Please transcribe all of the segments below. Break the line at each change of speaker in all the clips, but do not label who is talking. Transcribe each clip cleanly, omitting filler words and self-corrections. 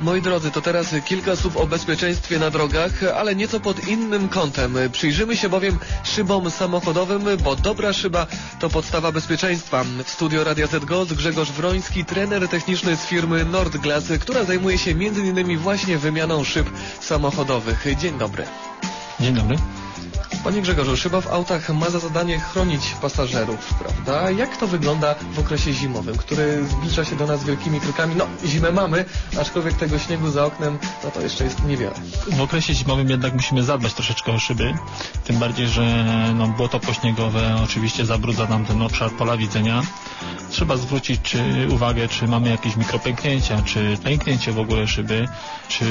Moi drodzy, to teraz kilka słów o bezpieczeństwie na drogach, ale nieco pod innym kątem. Przyjrzymy się bowiem szybom samochodowym, bo dobra szyba to podstawa bezpieczeństwa. W studio Radia Z Gold Grzegorz Wroński, trener techniczny z firmy Nordglass, która zajmuje się m.in. właśnie wymianą szyb samochodowych. Dzień dobry.
Dzień dobry.
Panie Grzegorzu, szyba w autach ma za zadanie chronić pasażerów, prawda? Jak to wygląda w okresie zimowym, który zbliża się do nas wielkimi krokami? No, zimę mamy, aczkolwiek tego śniegu za oknem, no to jeszcze jest niewiele.
W okresie zimowym jednak musimy zadbać troszeczkę o szyby, tym bardziej, że błoto pośniegowe oczywiście zabrudza nam ten obszar pola widzenia. Trzeba zwrócić uwagę, czy mamy jakieś mikropęknięcia, czy pęknięcie w ogóle szyby, czy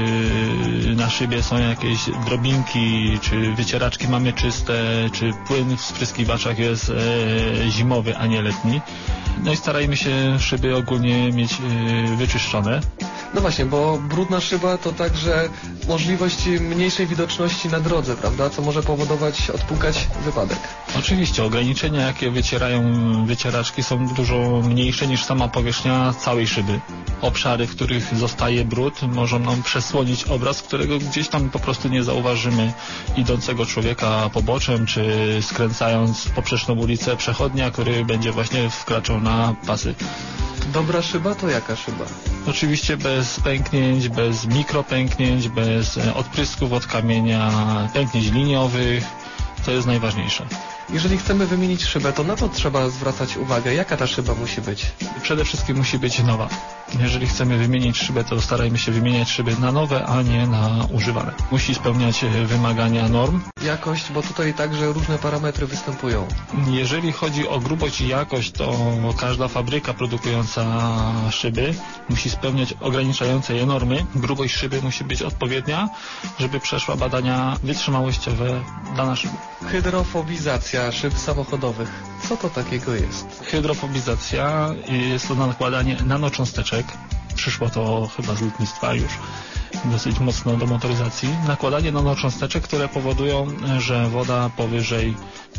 na szybie są jakieś drobinki, czy wycieraczki mamy czyste, czy płyn w spryskiwaczach jest zimowy, a nie letni. No i starajmy się szyby ogólnie mieć wyczyszczone.
No właśnie, bo brudna szyba to także możliwość mniejszej widoczności na drodze, prawda? Co może powodować, odpukać wypadek.
Oczywiście, ograniczenia jakie wycierają wycieraczki są dużo mniejsze niż sama powierzchnia całej szyby. Obszary, w których zostaje brud, mogą nam przesłonić obraz, którego gdzieś tam po prostu nie zauważymy idącego człowieka poboczem, czy skręcając w poprzeczną ulicę przechodnia, który będzie właśnie wkraczał na pasy.
Dobra szyba to jaka szyba?
Oczywiście bez pęknięć, bez mikropęknięć, bez odprysków od kamienia, pęknięć liniowych. To jest najważniejsze.
Jeżeli chcemy wymienić szybę, to na co trzeba zwracać uwagę? Jaka ta szyba musi być?
Przede wszystkim musi być nowa. Jeżeli chcemy wymienić szybę, to starajmy się wymieniać szyby na nowe, a nie na używane. Musi spełniać wymagania norm.
Jakość, bo tutaj także różne parametry występują.
Jeżeli chodzi o grubość i jakość, to każda fabryka produkująca szyby musi spełniać ograniczające je normy. Grubość szyby musi być odpowiednia, żeby przeszła badania wytrzymałościowe dana szyby.
Hydrofobizacja szyb samochodowych. Co to takiego jest?
Hydrofobizacja jest to nakładanie nanocząsteczek. Przyszło to chyba z lotnictwa już dosyć mocno do motoryzacji. Nakładanie nanocząsteczek, które powodują, że woda powyżej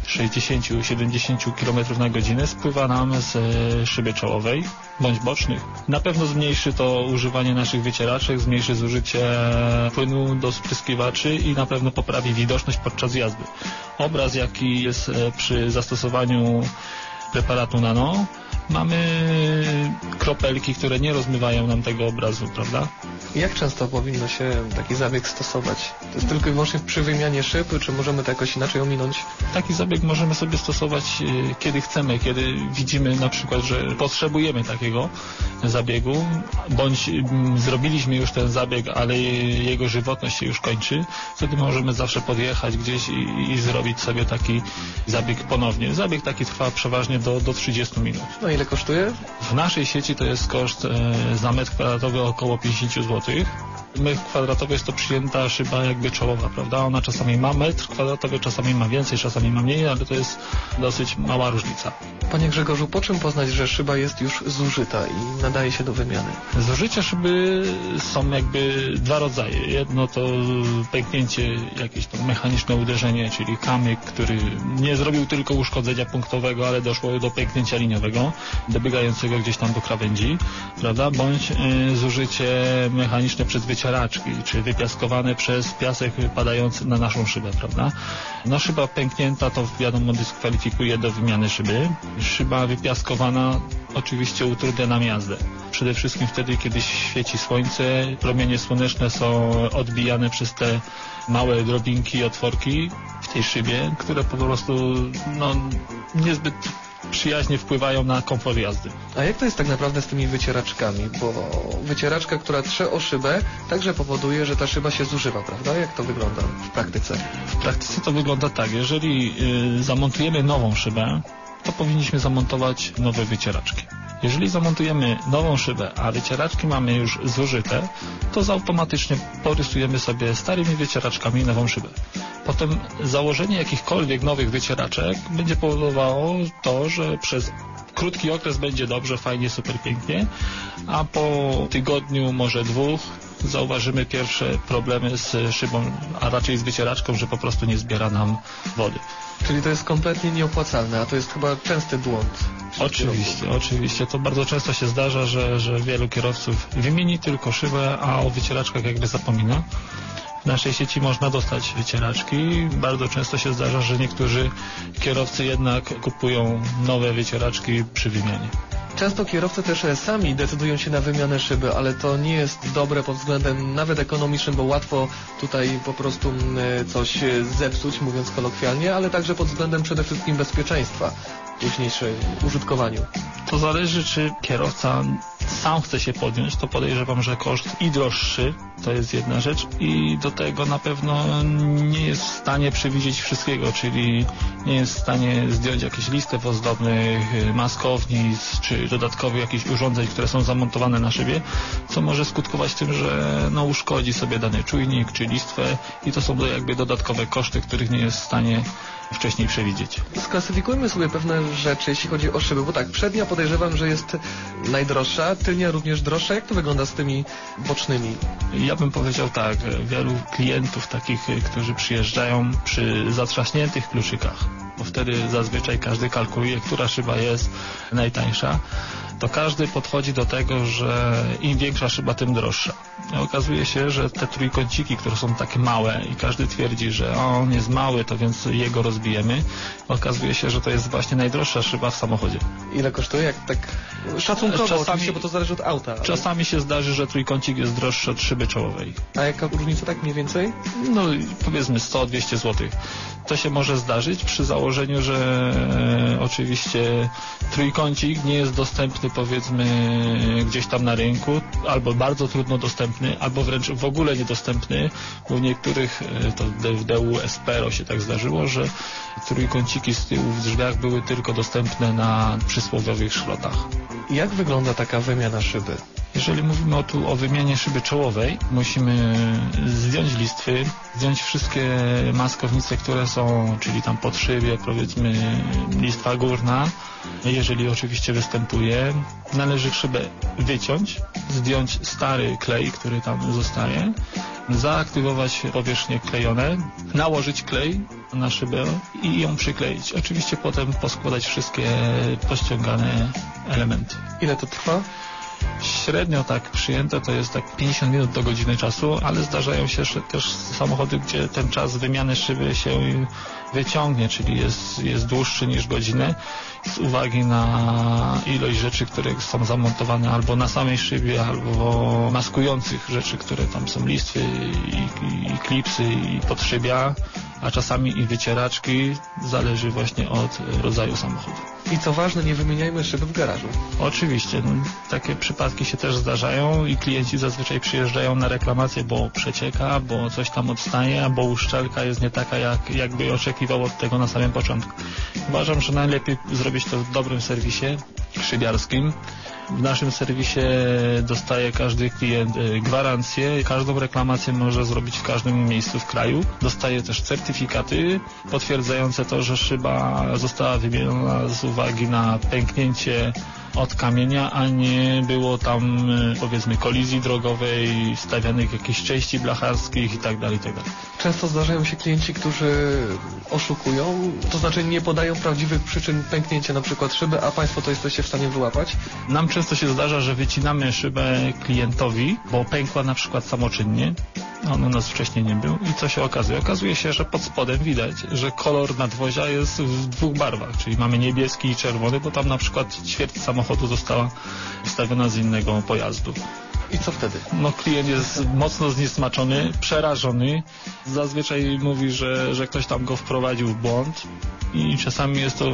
60-70 km na godzinę spływa nam z szyby czołowej bądź bocznych. Na pewno zmniejszy to używanie naszych wycieraczek, zmniejszy zużycie płynu do spryskiwaczy i na pewno poprawi widoczność podczas jazdy. Obraz, jaki jest przy zastosowaniu preparatu nano, mamy kropelki, które nie rozmywają nam tego obrazu, prawda?
Jak często powinno się taki zabieg stosować? To jest tylko i wyłącznie przy wymianie szyb, czy możemy to jakoś inaczej ominąć?
Taki zabieg możemy sobie stosować kiedy chcemy, kiedy widzimy na przykład, że potrzebujemy takiego zabiegu, bądź zrobiliśmy już ten zabieg, ale jego żywotność się już kończy, wtedy możemy zawsze podjechać gdzieś i zrobić sobie taki zabieg ponownie. Zabieg taki trwa przeważnie do 30 minut.
No ile kosztuje?
W naszej sieci to jest koszt za metr kwadratowy około 50 zł. Metr kwadratowy jest to przyjęta szyba jakby czołowa, prawda? Ona czasami ma metr kwadratowy, czasami ma więcej, czasami ma mniej, ale to jest dosyć mała różnica.
Panie Grzegorzu, po czym poznać, że szyba jest już zużyta i nadaje się do wymiany?
Zużycia szyby są jakby dwa rodzaje. Jedno to pęknięcie, jakieś to mechaniczne uderzenie, czyli kamyk, który nie zrobił tylko uszkodzenia punktowego, ale doszło do pęknięcia liniowego, dobiegającego gdzieś tam do krawędzi, prawda? Bądź zużycie mechaniczne przez wycieraczki, czy wypiaskowane przez piasek padający na naszą szybę, prawda? No szyba pęknięta to wiadomo dyskwalifikuje do wymiany szyby. Szyba wypiaskowana oczywiście utrudnia nam jazdę. Przede wszystkim wtedy, kiedy świeci słońce, promienie słoneczne są odbijane przez te małe drobinki i otworki w tej szybie, które po prostu niezbyt przyjaźnie wpływają na komfort jazdy.
A jak to jest tak naprawdę z tymi wycieraczkami? Bo wycieraczka, która trze o szybę, także powoduje, że ta szyba się zużywa, prawda? Jak to wygląda w praktyce?
W praktyce to wygląda tak, jeżeli zamontujemy nową szybę, to powinniśmy zamontować nowe wycieraczki. Jeżeli zamontujemy nową szybę, a wycieraczki mamy już zużyte, to automatycznie porysujemy sobie starymi wycieraczkami nową szybę. Potem założenie jakichkolwiek nowych wycieraczek będzie powodowało to, że przez krótki okres będzie dobrze, fajnie, super pięknie, a po tygodniu, może dwóch, zauważymy pierwsze problemy z szybą, a raczej z wycieraczką, że po prostu nie zbiera nam wody.
Czyli to jest kompletnie nieopłacalne, a to jest chyba częsty błąd.
Oczywiście. To bardzo często się zdarza, że wielu kierowców wymieni tylko szybę, a o wycieraczkach jakby zapomina. W naszej sieci można dostać wycieraczki. Bardzo często się zdarza, że niektórzy kierowcy jednak kupują nowe wycieraczki przy wymianie.
Często kierowcy też sami decydują się na wymianę szyby, ale to nie jest dobre pod względem nawet ekonomicznym, bo łatwo tutaj po prostu coś zepsuć, mówiąc kolokwialnie, ale także pod względem przede wszystkim bezpieczeństwa w późniejszym użytkowaniu.
To zależy, czy kierowca sam chce się podjąć, to podejrzewam, że koszt i droższy, to jest jedna rzecz, i do tego na pewno nie jest w stanie przewidzieć wszystkiego, czyli nie jest w stanie zdjąć jakichś listew ozdobnych, maskownic, czy dodatkowych jakichś urządzeń, które są zamontowane na szybie, co może skutkować tym, że uszkodzi sobie dany czujnik, czy listwę, i to są jakby dodatkowe koszty, których nie jest w stanie wcześniej przewidzieć.
Sklasyfikujmy sobie pewne rzeczy, jeśli chodzi o szyby, bo tak, przednia podejrzewam, że jest najdroższa, tylnia również droższa. Jak to wygląda z tymi bocznymi?
Ja bym powiedział tak, wielu klientów takich, którzy przyjeżdżają przy zatrzaśniętych kluczykach, bo wtedy zazwyczaj każdy kalkuluje, która szyba jest najtańsza, to każdy podchodzi do tego, że im większa szyba, tym droższa. Okazuje się, że te trójkąciki, które są takie małe i każdy twierdzi, że on jest mały, to więc jego rozbijemy, okazuje się, że to jest właśnie najdroższa szyba w samochodzie.
Ile kosztuje? Jak tak szacunkowo oczywiście, bo to zależy od auta. Ale...
Czasami się zdarzy, że trójkącik jest droższy od szyby czołowej.
A jaka różnica tak mniej więcej?
Powiedzmy 100-200 zł. To się może zdarzyć przy założeniu, że oczywiście trójkącik nie jest dostępny, powiedzmy, gdzieś tam na rynku, albo bardzo trudno dostępny, albo wręcz w ogóle niedostępny, bo w niektórych, to w DU Espero się tak zdarzyło, że trójkąciki z tyłu w drzwiach były tylko dostępne na przysłowiowych szrotach.
Jak wygląda taka wymiana szyby?
Jeżeli mówimy o wymianie szyby czołowej, musimy zdjąć listwy, zdjąć wszystkie maskownice, które są, czyli tam pod szybie, powiedzmy listwa górna, jeżeli oczywiście występuje. Należy szybę wyciąć, zdjąć stary klej, który tam zostaje, zaaktywować powierzchnie klejone, nałożyć klej na szybę i ją przykleić. Oczywiście potem poskładać wszystkie pościągane elementy.
Ile to trwa?
Średnio tak przyjęte to jest tak 50 minut do godziny czasu, ale zdarzają się też samochody, gdzie ten czas wymiany szyby się wyciągnie, czyli jest dłuższy niż godzinę, z uwagi na ilość rzeczy, które są zamontowane albo na samej szybie, albo maskujących rzeczy, które tam są, listwy i klipsy i podszybia, a czasami i wycieraczki, zależy właśnie od rodzaju samochodu.
I co ważne, nie wymieniajmy szyby w garażu.
Oczywiście, takie przypadki się też zdarzają i klienci zazwyczaj przyjeżdżają na reklamację, bo przecieka, bo coś tam odstaje, bo uszczelka jest nie taka, jakby oczekiwał od tego na samym początku. Uważam, że najlepiej zrobić to w dobrym serwisie szybiarskim. W naszym serwisie dostaje każdy klient gwarancję. Każdą reklamację może zrobić w każdym miejscu w kraju. Dostaje też certyfikaty potwierdzające to, że szyba została wymieniona z uwagi na pęknięcie od kamienia, a nie było tam, powiedzmy, kolizji drogowej, stawianych jakichś części blacharskich itd.
Często zdarzają się klienci, którzy oszukują, to znaczy nie podają prawdziwych przyczyn pęknięcia na przykład szyby, a Państwo to jesteście w stanie wyłapać?
Nam często się zdarza, że wycinamy szybę klientowi, bo pękła na przykład samoczynnie. On u nas wcześniej nie był. I co się okazuje? Okazuje się, że pod spodem widać, że kolor nadwozia jest w dwóch barwach, czyli mamy niebieski i czerwony, bo tam na przykład ćwierć samochodu została wstawiona z innego pojazdu.
I co wtedy?
Klient jest mocno zniesmaczony, przerażony. Zazwyczaj mówi, że ktoś tam go wprowadził w błąd i czasami jest to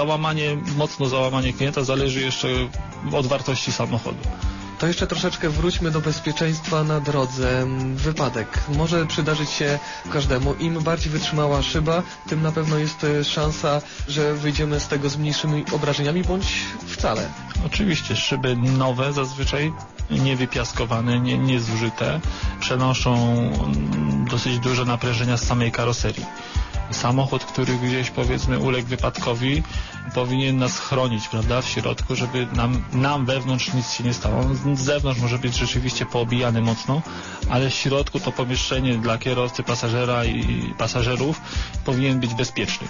mocno załamanie klienta, zależy jeszcze od wartości samochodu.
To jeszcze troszeczkę wróćmy do bezpieczeństwa na drodze. Wypadek może przydarzyć się każdemu. Im bardziej wytrzymała szyba, tym na pewno jest szansa, że wyjdziemy z tego z mniejszymi obrażeniami, bądź wcale.
Oczywiście, szyby nowe zazwyczaj, niewypiaskowane, niezużyte, przenoszą dosyć duże naprężenia z samej karoserii. Samochód, który gdzieś powiedzmy uległ wypadkowi, powinien nas chronić, prawda, w środku, żeby nam wewnątrz nic się nie stało. On z zewnątrz może być rzeczywiście poobijany mocno, ale w środku to pomieszczenie dla kierowcy, pasażera i pasażerów powinien być bezpieczny.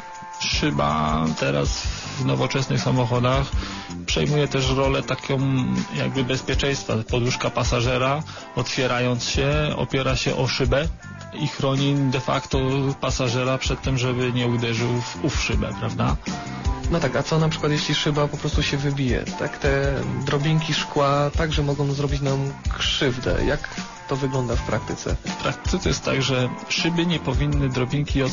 Szyba teraz w nowoczesnych samochodach przejmuje też rolę taką jakby bezpieczeństwa. Poduszka pasażera, otwierając się, opiera się o szybę i chroni de facto pasażera przed tym, żeby nie uderzył w ów szybę, prawda?
No tak, a co na przykład jeśli szyba po prostu się wybije? Tak, te drobinki szkła także mogą zrobić nam krzywdę. Jak to wygląda w praktyce?
W praktyce jest tak, że szyby nie powinny drobinki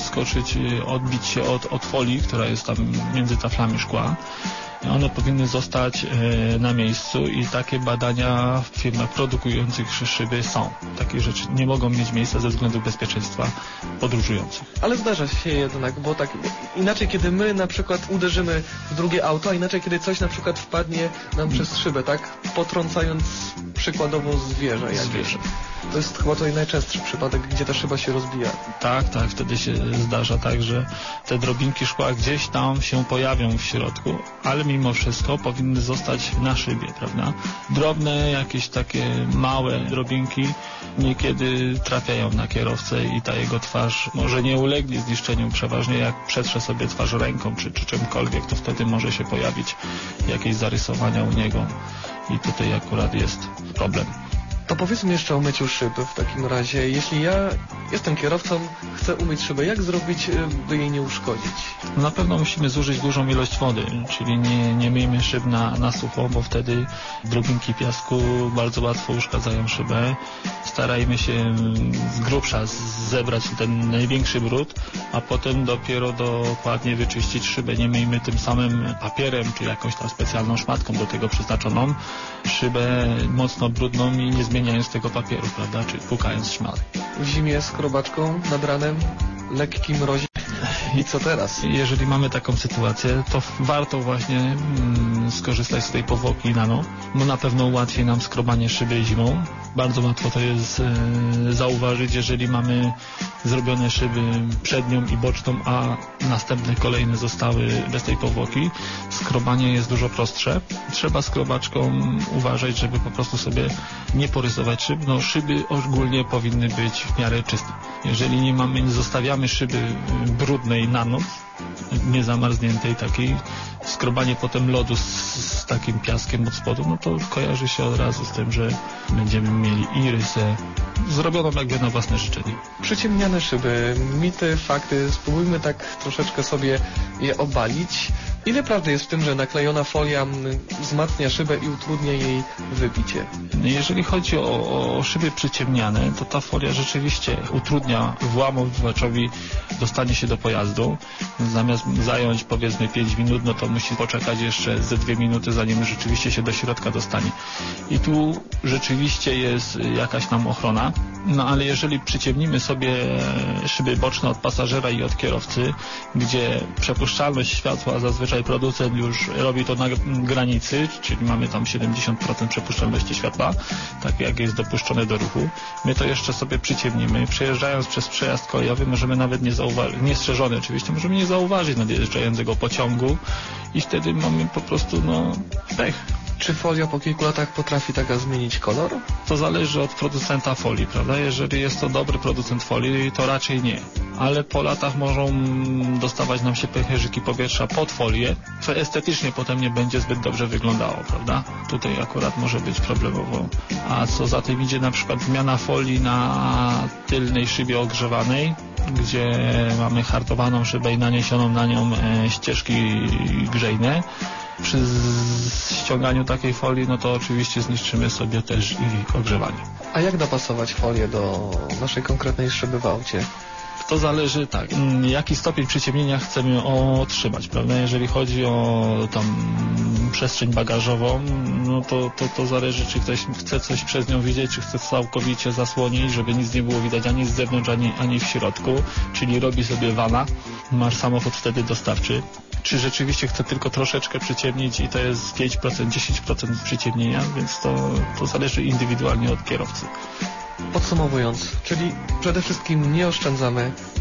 odbić się od folii, która jest tam między taflami szkła. One powinny zostać na miejscu i takie badania w firmach produkujących szyby są. Takie rzeczy nie mogą mieć miejsca ze względu bezpieczeństwa podróżujących.
Ale zdarza się jednak, bo tak inaczej kiedy my na przykład uderzymy w drugie auto, a inaczej kiedy coś na przykład wpadnie nam przez szybę, tak? Potrącając przykładowo zwierzę jakieś. To jest chyba to najczęstszy przypadek, gdzie ta szyba się rozbija.
Tak, wtedy się zdarza tak, że te drobinki szkła gdzieś tam się pojawią w środku, ale mimo wszystko powinny zostać na szybie, prawda? Drobne, jakieś takie małe drobinki niekiedy trafiają na kierowcę i ta jego twarz może nie ulegnie zniszczeniu, przeważnie jak przetrze sobie twarz ręką czy czymkolwiek, to wtedy może się pojawić jakieś zarysowania u niego i tutaj akurat jest problem.
To powiedzmy jeszcze o myciu szyby w takim razie. Jeśli ja jestem kierowcą, chcę umyć szybę, jak zrobić, by jej nie uszkodzić?
Na pewno musimy zużyć dużą ilość wody, czyli nie myjmy szyb na sucho, bo wtedy drobinki piasku bardzo łatwo uszkadzają szybę. Starajmy się z grubsza zebrać ten największy brud, a potem dopiero dokładnie wyczyścić szybę. Nie myjmy tym samym papierem, czy jakąś tam specjalną szmatką do tego przeznaczoną szybę mocno brudną i nie zmieniając tego papieru, prawda, czy płukając szmaty.
W zimie skrobaczką nad ranem, lekki mrozie. I co teraz?
Jeżeli mamy taką sytuację, to warto właśnie skorzystać z tej powłoki nano, bo na pewno ułatwi nam skrobanie szyby zimą. Bardzo łatwo to jest zauważyć, jeżeli mamy zrobione szyby przednią i boczną, a następne kolejne zostały bez tej powłoki. Skrobanie jest dużo prostsze. Trzeba skrobaczką uważać, żeby po prostu sobie nie porysować szyb. No, szyby ogólnie powinny być w miarę czyste. Jeżeli nie zostawiamy szyby brudnej na noc, niezamarzniętej takiej, skrobanie potem lodu z takim piaskiem od spodu, no to kojarzy się od razu z tym, że będziemy mieli i rysę zrobioną jakby na własne życzenie.
Przyciemniane szyby, mity, fakty, spróbujmy tak troszeczkę sobie je obalić. Ile prawdy jest w tym, że naklejona folia wzmacnia szybę i utrudnia jej wybicie?
Jeżeli chodzi o szyby przyciemniane, to ta folia rzeczywiście utrudnia włamywaczowi dostanie się do pojazdu. Zamiast zająć powiedzmy 5 minut, no to musi poczekać jeszcze ze 2 minuty, zanim rzeczywiście się do środka dostanie. I tu rzeczywiście jest jakaś tam ochrona. No ale jeżeli przyciemnimy sobie szyby boczne od pasażera i od kierowcy, gdzie przepuszczalność światła zazwyczaj producent już robi to na granicy, czyli mamy tam 70% przepuszczalności światła, tak jak jest dopuszczone do ruchu, my to jeszcze sobie przyciemnimy. Przejeżdżając przez przejazd kolejowy możemy nawet niestrzeżony oczywiście, możemy nie zauważyć nadjeżdżającego pociągu i wtedy mamy po prostu pech.
Czy folia po kilku latach potrafi taka zmienić kolor?
To zależy od producenta folii, prawda? Jeżeli jest to dobry producent folii, to raczej nie. Ale po latach mogą dostawać nam się pęcherzyki powietrza pod folię, co estetycznie potem nie będzie zbyt dobrze wyglądało, prawda? Tutaj akurat może być problemowo. A co za tym idzie, na przykład zmiana folii na tylnej szybie ogrzewanej, gdzie mamy hartowaną szybę i naniesioną na nią ścieżki grzejne. Przy ściąganiu takiej folii, no to oczywiście zniszczymy sobie też i ogrzewanie.
A jak dopasować folię do naszej konkretnej szyby w aucie?
To zależy, tak, jaki stopień przyciemnienia chcemy otrzymać, prawda? Jeżeli chodzi o tam przestrzeń bagażową, no to zależy, czy ktoś chce coś przez nią widzieć, czy chce całkowicie zasłonić, żeby nic nie było widać ani z zewnątrz, ani w środku, czyli robi sobie vana, masz samochód wtedy dostawczy. Czy rzeczywiście chce tylko troszeczkę przyciemnić i to jest 5%, 10% przyciemnienia, więc to zależy indywidualnie od kierowcy.
Podsumowując, czyli przede wszystkim nie oszczędzamy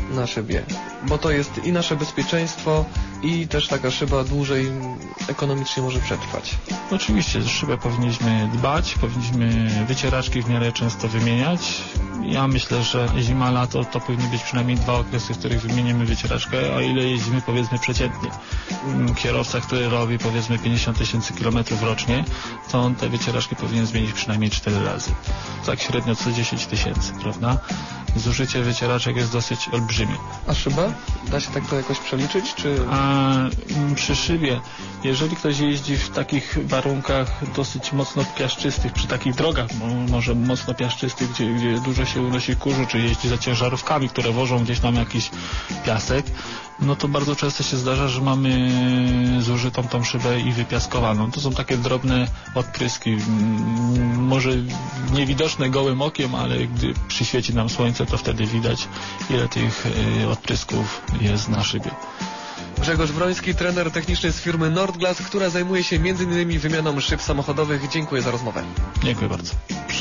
na szybie? Bo to jest i nasze bezpieczeństwo, i też taka szyba dłużej ekonomicznie może przetrwać.
Oczywiście, szybę powinniśmy dbać, powinniśmy wycieraczki w miarę często wymieniać. Ja myślę, że zima, lato to powinny być przynajmniej 2 okresy, w których wymienimy wycieraczkę, o ile jeździmy powiedzmy przeciętnie. Kierowca, który robi powiedzmy 50 000 kilometrów rocznie, to on te wycieraczki powinien zmienić przynajmniej 4 razy. Tak średnio co 10 000, prawda? Zużycie wycieraczek jest dosyć olbrzymie.
A szyba? Da się tak to jakoś przeliczyć, czy...
A przy szybie, jeżeli ktoś jeździ w takich warunkach dosyć mocno piaszczystych, przy takich drogach może mocno piaszczystych, gdzie dużo się unosi kurzu, czy jeździ za ciężarówkami, które wożą gdzieś tam jakiś piasek, no to bardzo często się zdarza, że mamy zużytą tą szybę i wypiaskowaną. To są takie drobne odpryski, może niewidoczne gołym okiem, ale gdy przyświeci nam słońce, to wtedy widać, ile tych odprysków jest na szybie.
Grzegorz Wroński, trener techniczny z firmy Nordglass, która zajmuje się m.in. wymianą szyb samochodowych. Dziękuję za rozmowę.
Dziękuję bardzo.